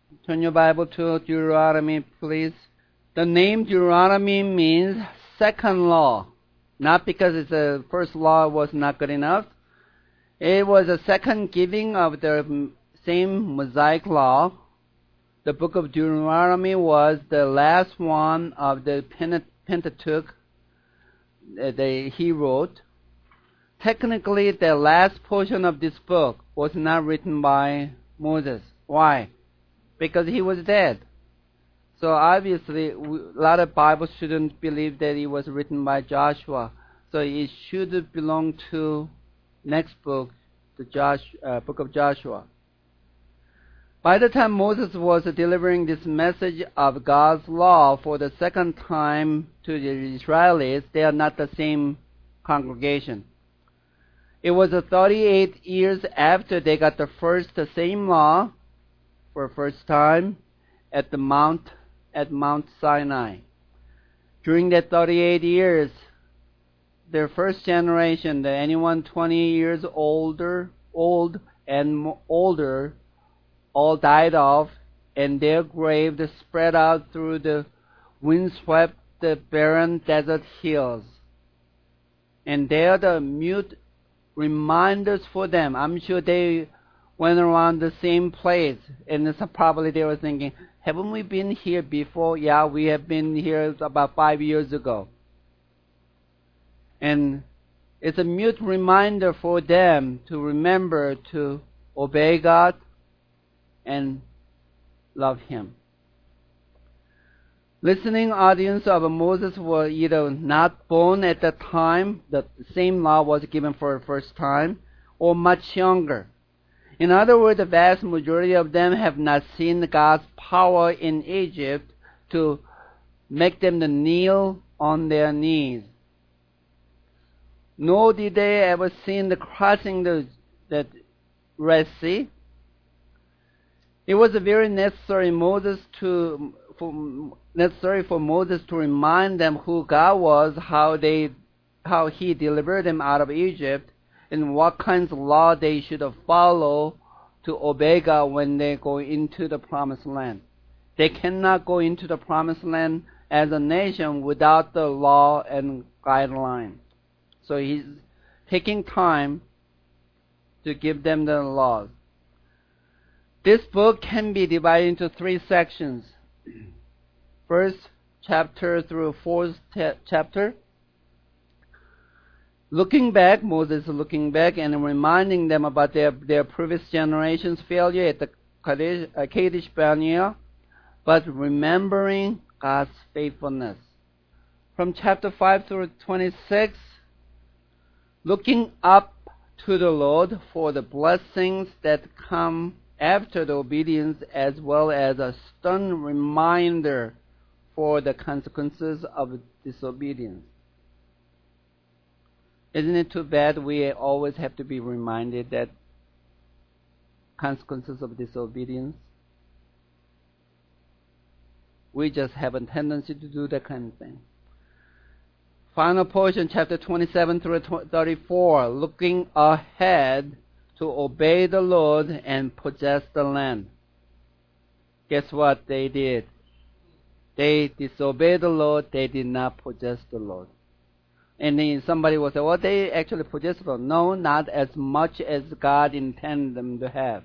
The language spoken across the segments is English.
Turn your Bible to Deuteronomy, please. The name Deuteronomy means second law. Not because it's the first law was not good enough. It was a second giving of the same Mosaic law. The book of Deuteronomy was the last one of the Pentateuch that he wrote. Technically, the last portion of this book was not written by Moses. Why? Because he was dead. So obviously, a lot of Bible students believe that it was written by Joshua. So it should belong to next book, the book of Joshua. By the time Moses was delivering this message of God's law for the second time to the Israelites, they are not the same congregation. It was 38 years after they got the same law for the first time at Mount Sinai. During that 38 years, their first generation, anyone 20 years old and older, all died off, and their graves spread out through the windswept, barren desert hills. And they are the mute reminders for them. I'm sure they went around the same place, and probably they were thinking, haven't we been here before? Yeah, we have been here about 5 years ago. And it's a mute reminder for them to remember to obey God and love Him. Listening audience of Moses were either not born at the time the same law was given for the first time, or much younger. In other words, the vast majority of them have not seen God's power in Egypt to make them to kneel on their knees. Nor did they ever see the crossing the Red Sea. It was very necessary for Moses to remind them who God was, how He delivered them out of Egypt, and what kinds of law they should follow to obey God when they go into the Promised Land. They cannot go into the Promised Land as a nation without the law and guideline. So He's taking time to give them the laws. This book can be divided into 3 sections. First chapter through fourth chapter. Moses looking back and reminding them about their previous generation's failure at the Kadesh Barnea, but remembering God's faithfulness. From chapter 5 through 26, looking up to the Lord for the blessings that come after the obedience, as well as a stern reminder for the consequences of disobedience. Isn't it too bad we always have to be reminded that consequences of disobedience? We just have a tendency to do that kind of thing. Final portion, chapter 27 through 34, looking ahead to obey the Lord and possess the land. Guess what they did? They disobeyed the Lord, they did not possess the Lord. And then somebody will say, well, they actually possessed the Lord. No, not as much as God intended them to have.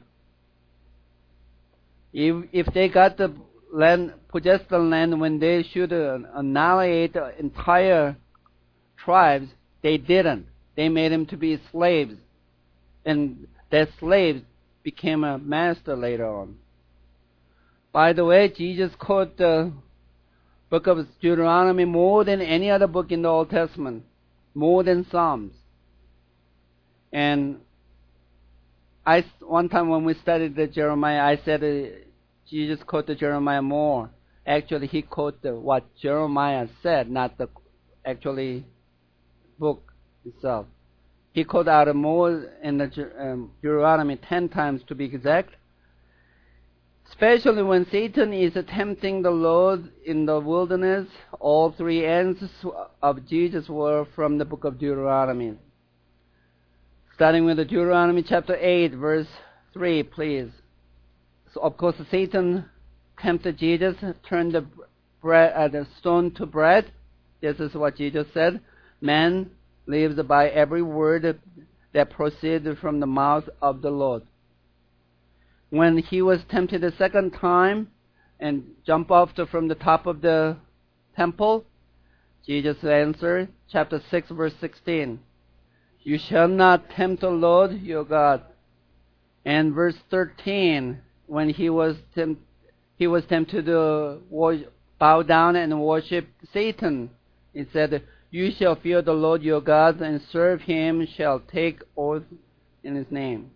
If they got the land, possessed the land when they should annihilate the entire tribes, they didn't. They made them to be slaves. And that slave became a master later on. By the way, Jesus quoted the book of Deuteronomy more than any other book in the Old Testament, more than Psalms. And one time when we studied the Jeremiah, I said Jesus quoted Jeremiah more. Actually, he quoted what Jeremiah said, not the actually book itself. He quoted out more in the Deuteronomy 10 times to be exact. Especially when Satan is tempting the Lord in the wilderness, all 3 answers of Jesus were from the book of Deuteronomy. Starting with the Deuteronomy chapter 8, verse 3, please. So of course, Satan tempted Jesus, turned the stone to bread. This is what Jesus said. Man lives by every word that proceeds from the mouth of the Lord. When he was tempted the second time and jumped off from the top of the temple, Jesus answered, chapter 6, verse 16, "You shall not tempt the Lord your God." And verse 13, when he was tempted to bow down and worship Satan, he said, "You shall fear the Lord your God and serve him, shall take oath in his name."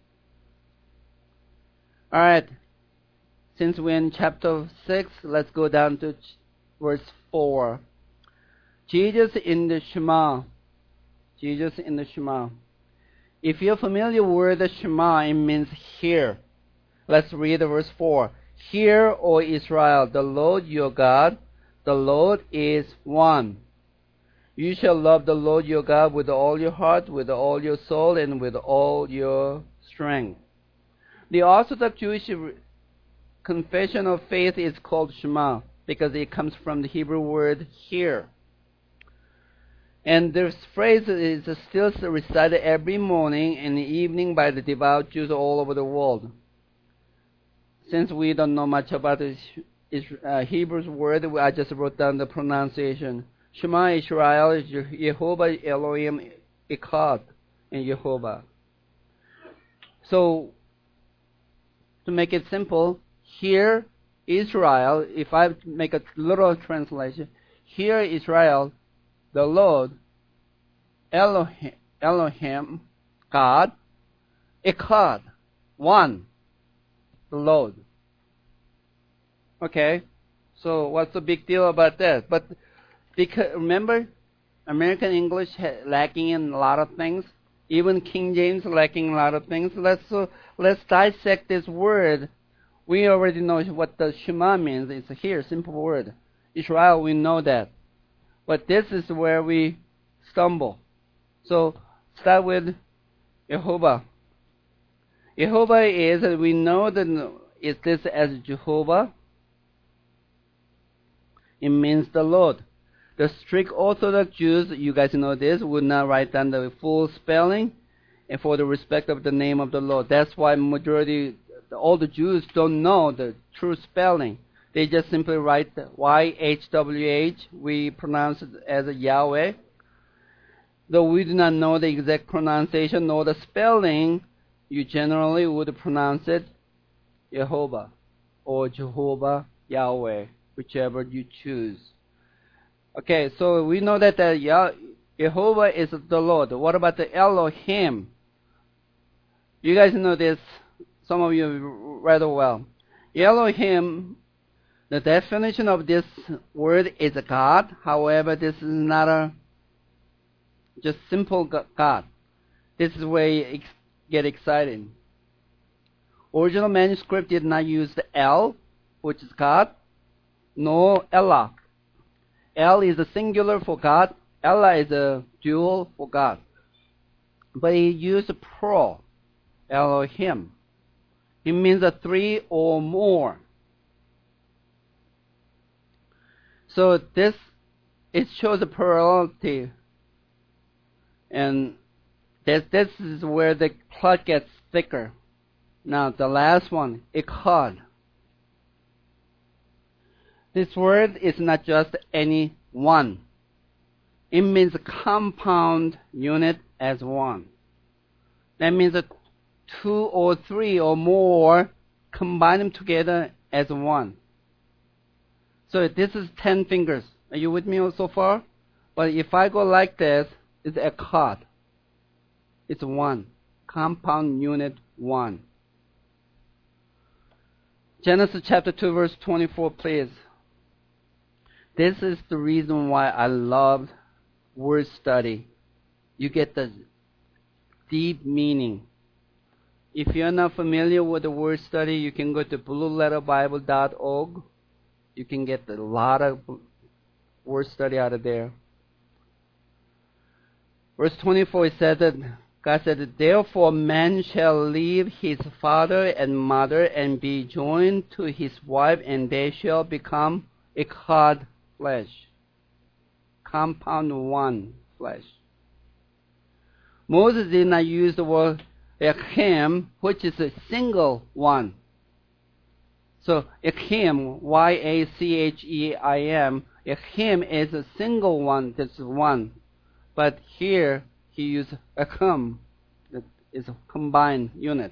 All right. Since we're in chapter 6, let's go down to verse 4. Jesus in the Shema. Jesus in the Shema. If you're familiar with the Shema, it means hear. Let's read verse 4. "Hear, O Israel, the Lord your God, the Lord is one. You shall love the Lord your God with all your heart, with all your soul, and with all your strength." The Orthodox Jewish confession of faith is called Shema because it comes from the Hebrew word hear. And this phrase is still recited every morning and evening by the devout Jews all over the world. Since we don't know much about the Hebrew word, I just wrote down the pronunciation. Shema Israel is Yehovah Elohim Echad in Yehovah. So, to make it simple, hear Israel, if I make a literal translation, hear Israel, the Lord, Elohim, God, Echad, one, the Lord. Okay, so what's the big deal about that? But because, remember, American English lacking in a lot of things. Even King James lacking a lot of things. Let's dissect this word. We already know what the Shema means. It's here, simple word. Israel, we know that. But this is where we stumble. So, start with Yehovah. Yehovah is, we know that, is this as Jehovah? It means the Lord. The strict Orthodox Jews, you guys know this, would not write down the full spelling and for the respect of the name of the Lord. That's why all the Jews don't know the true spelling. They just simply write YHWH. We pronounce it as Yahweh. Though we do not know the exact pronunciation nor the spelling, you generally would pronounce it Yehovah or Jehovah, Yahweh, whichever you choose. Okay, so we know that Yehovah is the Lord. What about the Elohim? You guys know this, some of you rather well. Elohim, the definition of this word is a God. However, this is not a just simple God. This is where you get excited. Original manuscript did not use the El, which is God, nor Elah. El is a singular for God. Elah is a dual for God. But he used plural, Elohim. It means a three or more. So it shows a plurality. And this is where the plot gets thicker. Now, the last one, Echad. This word is not just any one. It means a compound unit as one. That means that two or three or more combine them together as one. So this is 10 fingers. Are you with me so far? But if I go like this, it's Echad. It's one. Compound unit one. Genesis chapter 2 verse 24, please. This is the reason why I love word study. You get the deep meaning. If you're not familiar with the word study, you can go to blueletterbible.org. You can get a lot of word study out of there. Verse 24, it says that God said, therefore man shall leave his father and mother and be joined to his wife, and they shall become echad flesh. Compound one flesh. Moses did not use the word echim, which is a single one. So echim, Y-A-C-H-E-I-M, echim is a single one, that's one. But here, he used echim, that is a combined unit.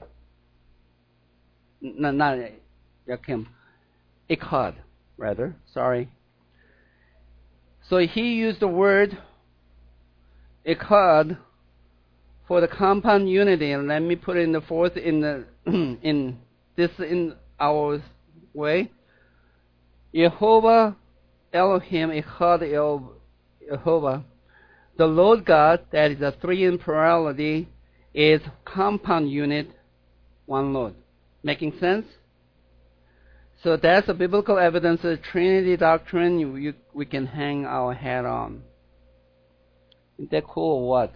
No, not echim, echad, rather, sorry. So he used the word echad for the compound unity, and let me put it in the fourth in the in our way. Yehovah Elohim Echad Yehovah. The Lord God, that is a three in plurality, is compound unit, one Lord. Making sense? So that's a biblical evidence of Trinity doctrine we can hang our hat on. Isn't that cool or what?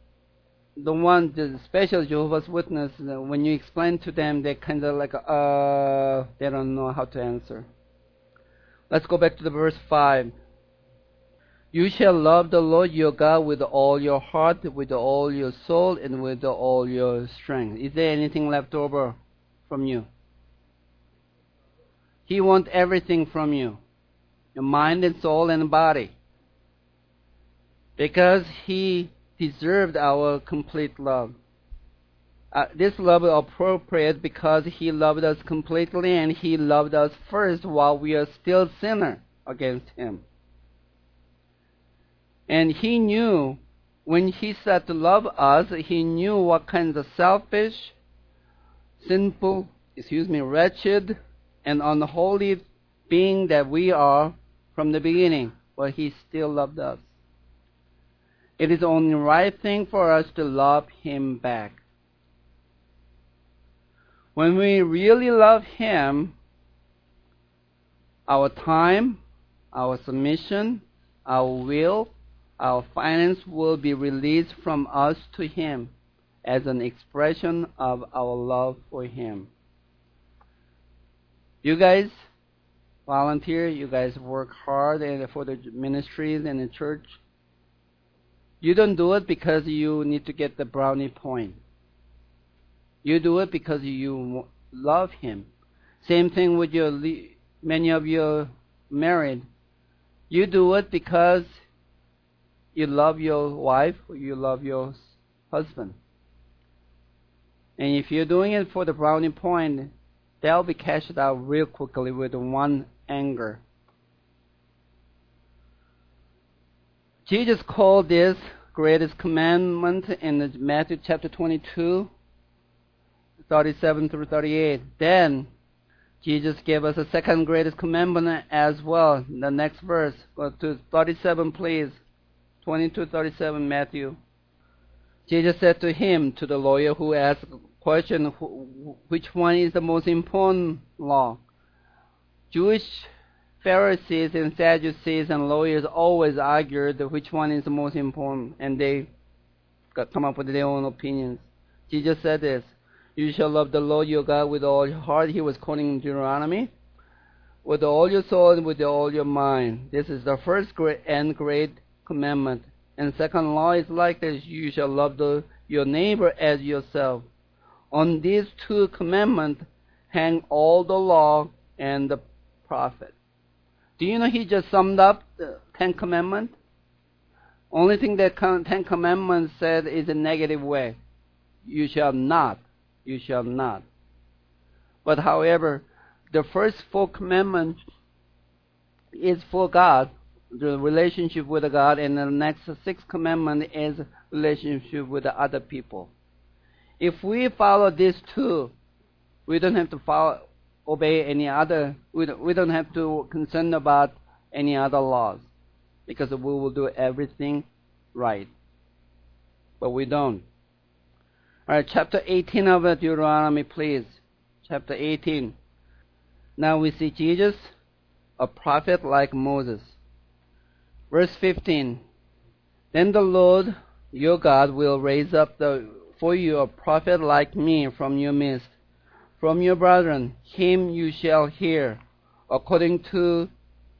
The special Jehovah's Witness, when you explain to them, they kind of like, they don't know how to answer. Let's go back to the verse 5. You shall love the Lord your God with all your heart, with all your soul, and with all your strength. Is there anything left over from you? He wants everything from you, your mind and soul and body, because He deserved our complete love. This love is appropriate because He loved us completely, and He loved us first while we are still sinners against Him. And He knew, when He said to love us, He knew what kinds of selfish, sinful, wretched, and unholy being that we are from the beginning, but He still loved us. It is the only right thing for us to love Him back. When we really love Him, our time, our submission, our will, our finance will be released from us to Him as an expression of our love for Him. You guys volunteer, you guys work hard for the ministries and the church. You don't do it because you need to get the brownie point. You do it because you love Him. Same thing with many of you are married. You do it because you love your wife or you love your husband. And if you're doing it for the brownie point, they'll be cashed out real quickly with one anger. Jesus called this greatest commandment in Matthew chapter 22, 37 through 38. Then Jesus gave us a second greatest commandment as well. The next verse, go to 37 please. 22:37 Matthew. Jesus said to him, to the lawyer who asked the question, which one is the most important law? Jewish Pharisees and Sadducees and lawyers always argued which one is the most important, and they come up with their own opinions. Jesus said this, you shall love the Lord your God with all your heart. He was quoting Deuteronomy. With all your soul and with all your mind. This is the first great commandment. And second law is like this, you shall love your neighbor as yourself. On these two commandments hang all the law and the prophet. Do you know He just summed up the 10 Commandments? Only thing that 10 Commandments said is a negative way. You shall not. You shall not. But however, the first 4 commandments is for God, the relationship with God, and the next 6 commandment is relationship with the other people. If we follow these 2, we don't have to obey any other. We don't have to concern about any other laws, because we will do everything right. But we don't. All right, chapter 18 of Deuteronomy, please. Chapter 18. Now we see Jesus, a prophet like Moses. Verse 15. Then the Lord your God will raise up for you a prophet like me from your midst. From your brethren, him you shall hear, according to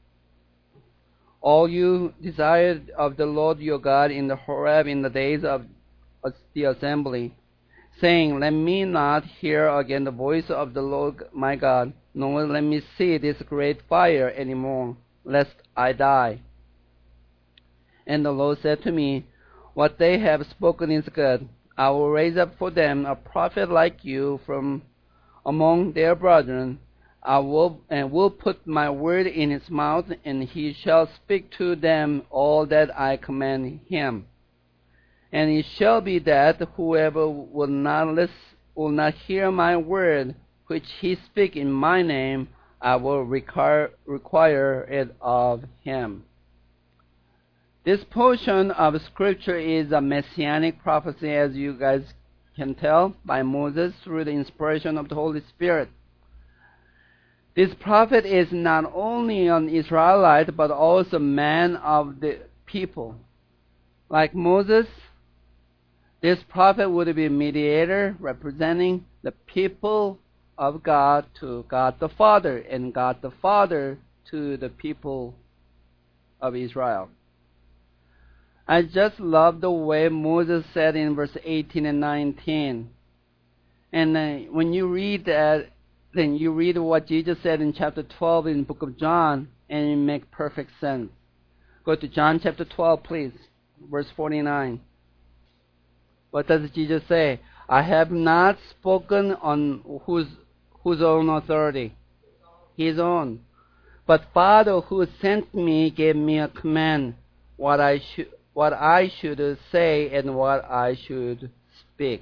all you desired of the Lord your God in the Horeb in the days of the assembly, saying, Let me not hear again the voice of the Lord my God, nor let me see this great fire any more, lest I die. And the Lord said to me, What they have spoken is good. I will raise up for them a prophet like you from among their brethren. I will put my word in his mouth, and he shall speak to them all that I command him. And it shall be that whoever will not hear my word, which he speak in my name, I will require it of him. This portion of Scripture is a messianic prophecy, as you guys can tell, by Moses through the inspiration of the Holy Spirit. This prophet is not only an Israelite, but also a man of the people. Like Moses, this prophet would be a mediator representing the people of God to God the Father, and God the Father to the people of Israel. I just love the way Moses said in verse 18 and 19. And when you read that, then you read what Jesus said in chapter 12 in the book of John, and it makes perfect sense. Go to John chapter 12, please, verse 49. What does Jesus say? I have not spoken on whose own authority? His own. But Father who sent me gave me a command, what I should say and what I should speak.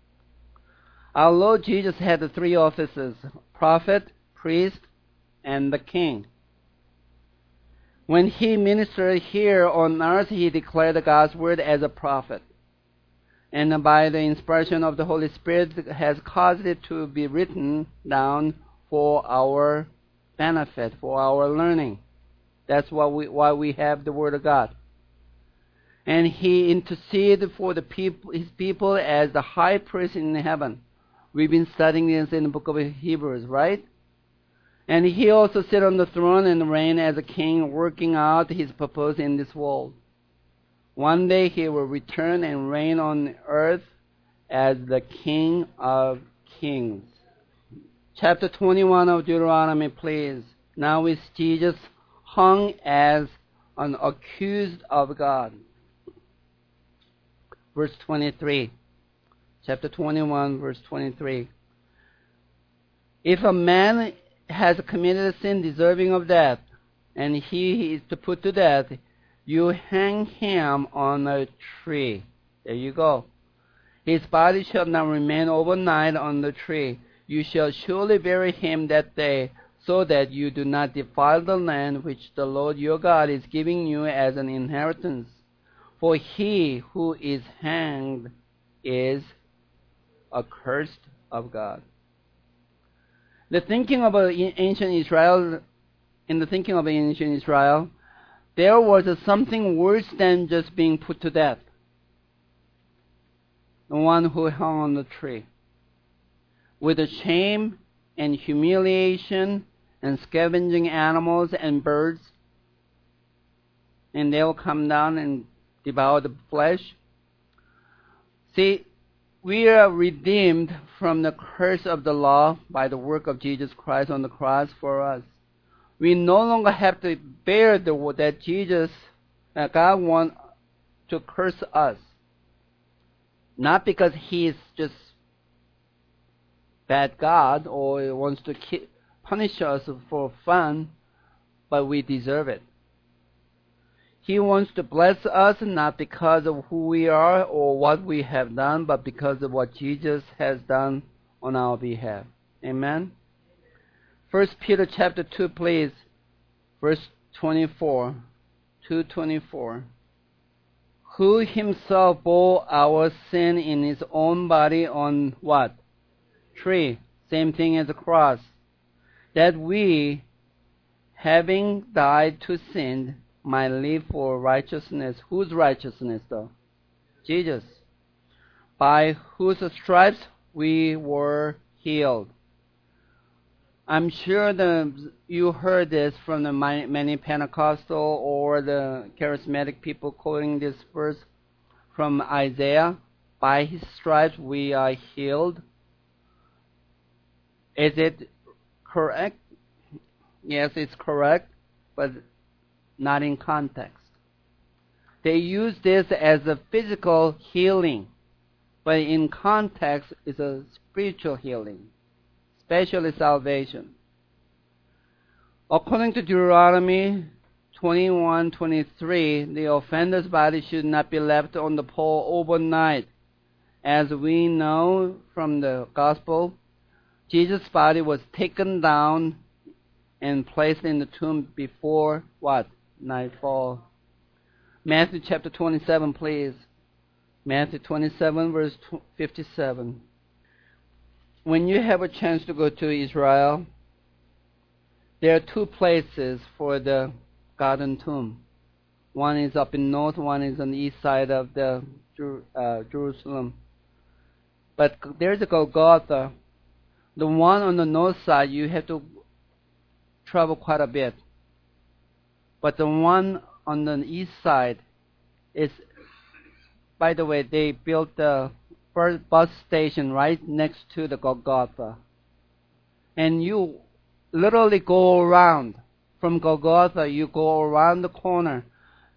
Our Lord Jesus had the three offices: prophet, priest, and the king. When he ministered here on earth, he declared God's word as a prophet. And by the inspiration of the Holy Spirit has caused it to be written down for our benefit, for our learning. That's why we have the Word of God. And he interceded for his people as the high priest in heaven. We've been studying this in the book of Hebrews, right? And he also sat on the throne and reigned as a king, working out his purpose in this world. One day he will return and reign on earth as the King of Kings. Chapter 21 of Deuteronomy, please. Now is Jesus hung as an accused of God. Verse 23. Chapter 21, verse 23. If a man has committed a sin deserving of death, and he is to put to death, you hang him on a tree. There you go. His body shall not remain overnight on the tree. You shall surely bury him that day, so that you do not defile the land which the Lord your God is giving you as an inheritance. For he who is hanged is accursed of God. In the thinking of ancient Israel, there was something worse than just being put to death. The one who hung on the tree. With the shame and humiliation and scavenging animals and birds, and they'll come down and devour the flesh. See, we are redeemed from the curse of the law by the work of Jesus Christ on the cross for us. We no longer have to bear that God wants to curse us. Not because He is just bad God or wants to punish us for fun, but we deserve it. He wants to bless us not because of who we are or what we have done, but because of what Jesus has done on our behalf. Amen? 1 Peter chapter 2, please, verse 24, 2:24. Who himself bore our sin in his own body on what? Tree. Same thing as a cross. That we, having died to sin, might live for righteousness. Whose righteousness, though? Jesus, by whose stripes we were healed. I'm sure you heard this from the many Pentecostal or the charismatic people quoting this verse from Isaiah. By his stripes we are healed. Is it correct? Yes, it's correct, but not in context. They use this as a physical healing, but in context, it's a spiritual healing, especially salvation. According to Deuteronomy 21:23, the offender's body should not be left on the pole overnight. As we know from the gospel, Jesus' body was taken down and placed in the tomb before what? Nightfall. Matthew chapter 27, please. Matthew 27, verse 57. When you have a chance to go to Israel, there are two places for the garden tomb. One is up in north, one is on the east side of the Jerusalem. But there's a Golgotha. The one on the north side, you have to travel quite a bit. But the one on the east side is, by the way, they built the first bus station right next to the Golgotha. And you literally go around. From Golgotha, you go around the corner.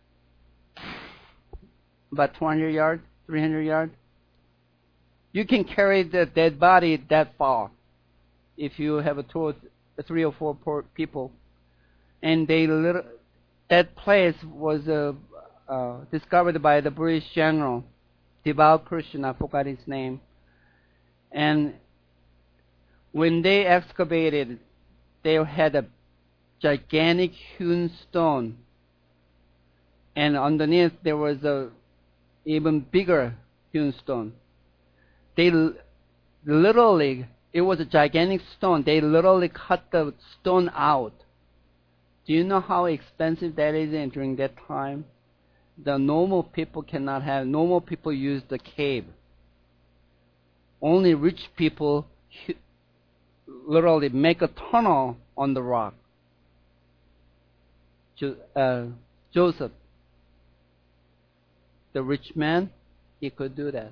About 200 yards, 300 yards. You can carry the dead body that far if you have three or four people. And that place was discovered by the British general, devout Christian, I forgot his name. And when they excavated, they had a gigantic hewn stone. And underneath there was a even bigger hewn stone. They literally, it was a gigantic stone. They literally cut the stone out. Do you know how expensive that is during that time? The normal people cannot have. Normal people use the cave. Only rich people literally make a tunnel on the rock. Joseph, the rich man, he could do that.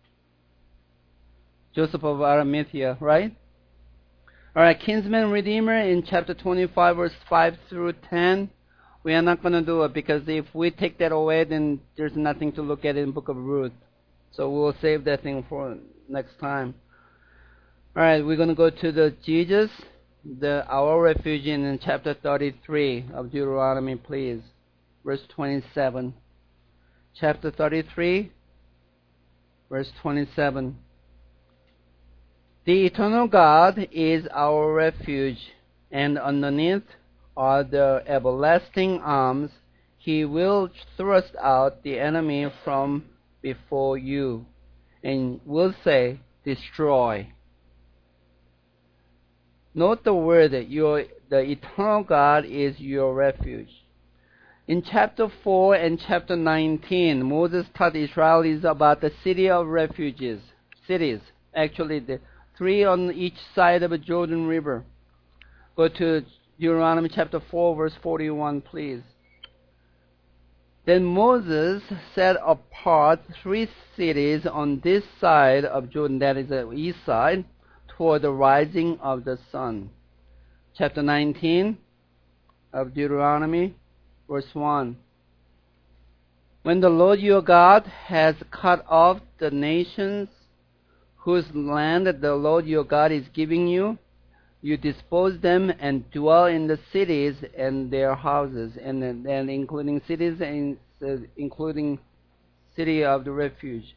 Joseph of Arimathea, right? All right, kinsman redeemer in chapter 25, verse 5 through 10. We are not going to do it because if we take that away, then there's nothing to look at in the book of Ruth. So we'll save that thing for next time. All right, we're going to go to the Jesus, our refuge in chapter 33 of Deuteronomy, please. Verse 27. Chapter 33, verse 27. The eternal God is our refuge, and underneath are the everlasting arms. He will thrust out the enemy from before you, and will say, destroy. Note the word, the eternal God is your refuge. In chapter 4 and chapter 19, Moses taught Israelis about the city of refuges, cities. Actually, the 3 on each side of the Jordan River. Go to Deuteronomy chapter 4, verse 41, please. Then Moses set apart 3 cities on this side of Jordan, that is the east side, toward the rising of the sun. Chapter 19 of Deuteronomy, verse 1. When the Lord your God has cut off the nations whose land the Lord your God is giving you, you dispose them and dwell in the cities and their houses, and including cities and including city of the refuge.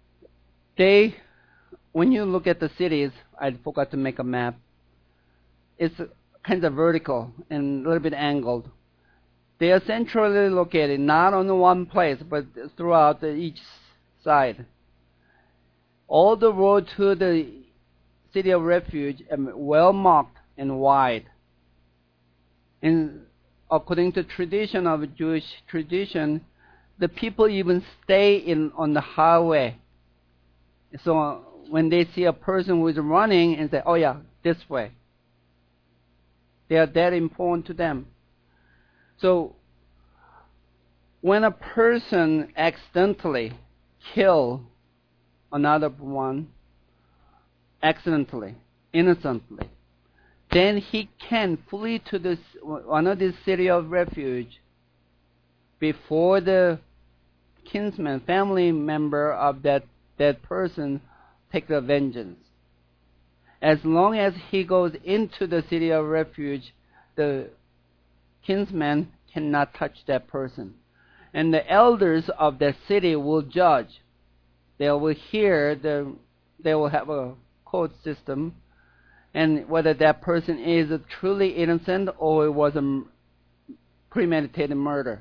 When you look at the cities, I forgot to make a map. It's kind of vertical and a little bit angled. They are centrally located, not on one place, but throughout each side. All the road to the city of refuge are well marked and wide. And according to tradition of Jewish tradition, the people even stay on the highway. So when they see a person who is running and say, oh yeah, this way. They are that important to them. So when a person accidentally kill another one, accidentally, innocently, then he can flee to one of these city of refuge before the kinsman, family member of that person take the vengeance. As long as he goes into the city of refuge, the kinsman cannot touch that person. And the elders of that city will judge. They will they will have a court system, and whether that person is truly innocent or it was a premeditated murder.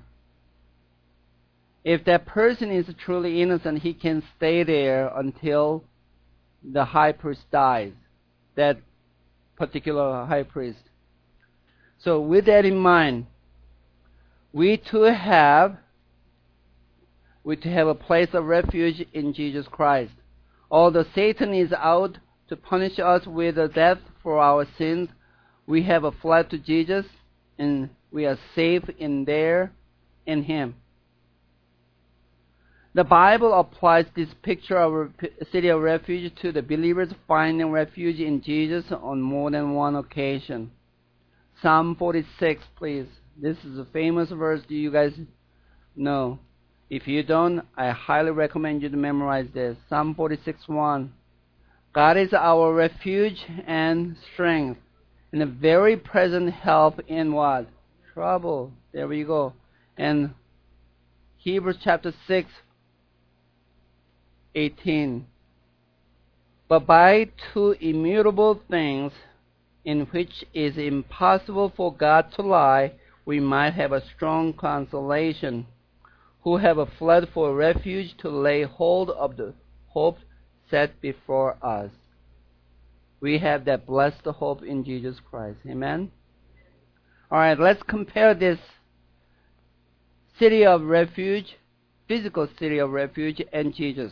If that person is truly innocent, he can stay there until the high priest dies, that particular high priest. So with that in mind, we too have a place of refuge in Jesus Christ. Although Satan is out to punish us with death for our sins, we have fled to Jesus, and we are safe in Him. The Bible applies this picture of a city of refuge to the believers finding refuge in Jesus on more than one occasion. Psalm 46, please. This is a famous verse. Do you guys know? If you don't, I highly recommend you to memorize this. Psalm 46:1. God is our refuge and strength, and a very present help in what? Trouble. There we go. And Hebrews chapter 6:18. But by two immutable things, in which it is impossible for God to lie, we might have a strong consolation, who have fled for refuge to lay hold of the hope set before us. We have that blessed hope in Jesus Christ. Amen? All right, let's compare this city of refuge, physical city of refuge, and Jesus.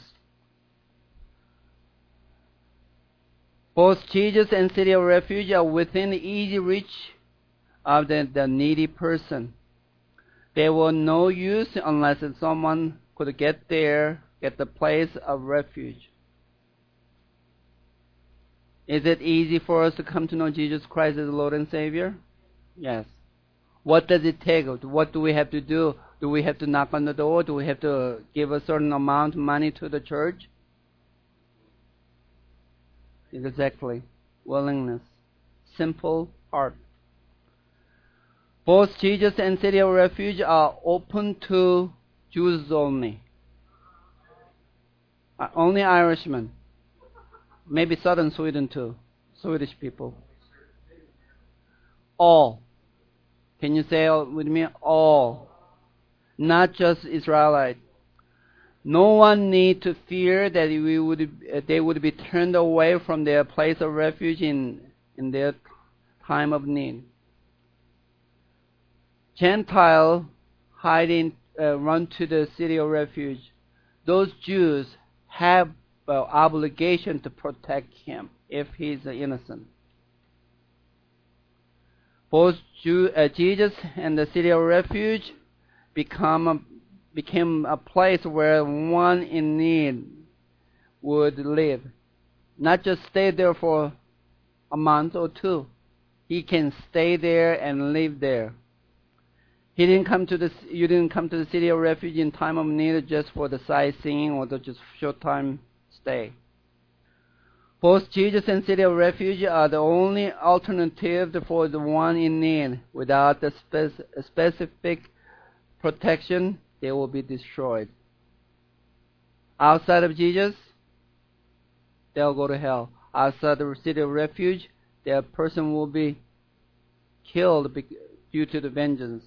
Both Jesus and city of refuge are within easy reach of the needy person. They were no use unless someone could get the place of refuge. Is it easy for us to come to know Jesus Christ as Lord and Savior? Yes. What does it take? What do we have to do? Do we have to knock on the door? Do we have to give a certain amount of money to the church? Exactly. Willingness. Simple heart. Both Jesus and city of refuge are open to Jews only. Only Irishmen. Maybe southern Sweden too. Swedish people. All. Can you say with me? All. Not just Israelites. No one need to fear that they would be turned away from their place of refuge in their time of need. Gentile run to the city of refuge. Those Jews have obligation to protect him if he's innocent. Both Jesus and the city of refuge became a place where one in need would live. Not just stay there for a month or two. He can stay there and live there. You didn't come to the city of refuge in time of need just for the sightseeing or the just short time stay. Both Jesus and city of refuge are the only alternative for the one in need. Without the specific protection, they will be destroyed. Outside of Jesus, they'll go to hell. Outside the city of refuge, that person will be killed due to the vengeance.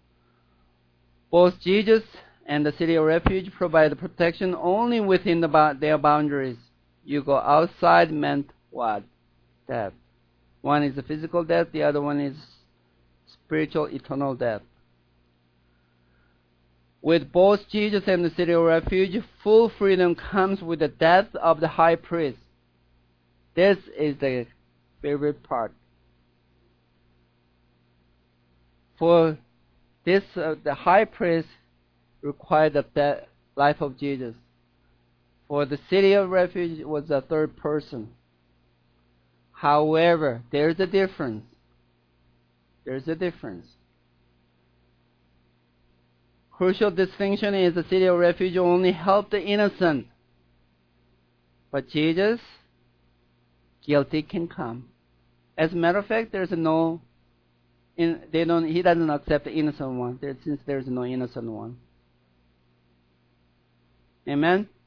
Both Jesus and the city of refuge provide protection only within their boundaries. You go outside meant what? Death. One is a physical death, the other one is spiritual, eternal death. With both Jesus and the city of refuge, full freedom comes with the death of the high priest. This is the favorite part. For this, the high priest required the life of Jesus. For the city of refuge was the third person. However, there's a difference. There's a difference. Crucial distinction is the city of refuge only helped the innocent. But Jesus, guilty can come. As a matter of fact, there's no, he doesn't accept the innocent one, since there's no innocent one. Amen?